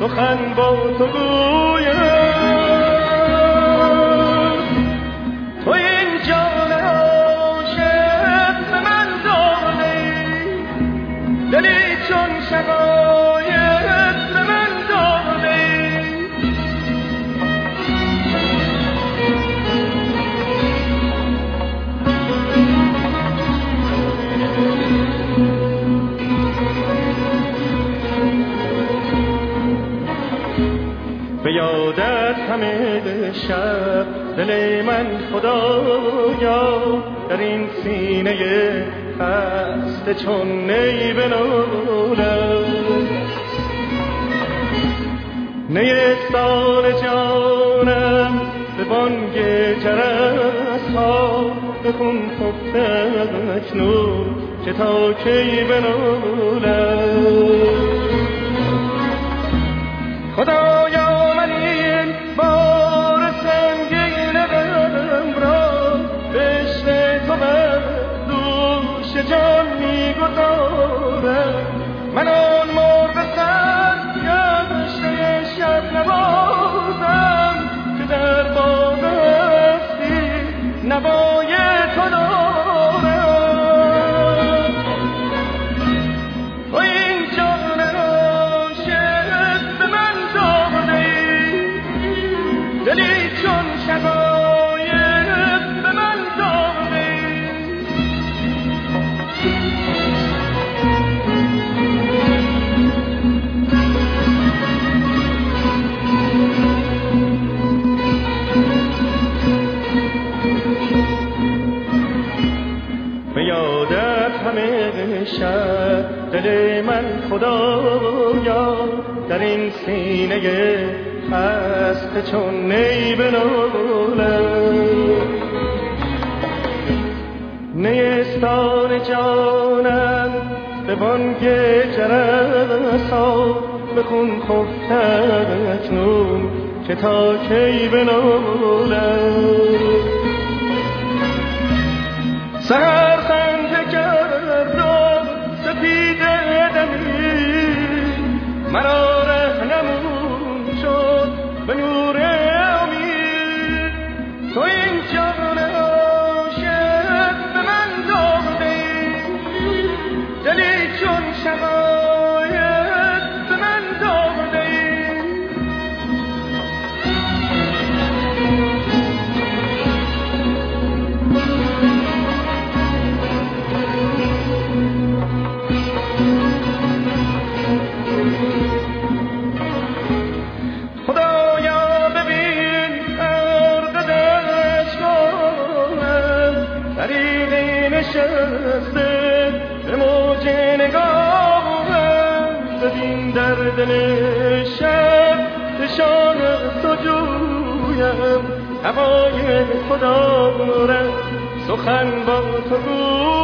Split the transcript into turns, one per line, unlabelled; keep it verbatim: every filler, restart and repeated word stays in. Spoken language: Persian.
سخن با تو گویم. تو این جان عاشق به من داده دلی چون شقایق به من داده. به یادت همه شب دل من خدایا در این سینه خسته چون نی بنالد. نیستان جانم به بانگ جرس ها به خون خفته اکنون که تا کی بنالد. خدایا من این بار سنگین غم را به عشق تو بر دوش جان می‌گذارم. من آن مرغ سرگشته شب نوازم که در باغ هستی نوای تو دارم. تو این جان عاشق به من داده دلی چون شقایق به من داده. به یادت همه شب دل من خدایا در این سینه خسته چون نی بنالد. نیستان جانم به بانگ جرس ها به خون خفته اکنون که تا کی بنالد. سحر خنده کرد و سپید دمی مرا رهنمون شد به نور امید. تو این جان عاشق به من داده دلی چون شقایق به من داده. خدایا ببین غرق دشتم طریقی نشسته به موج نگاهم. ببین در دل شب نشان تو جویم هوای خدا را سخن با تو گویم.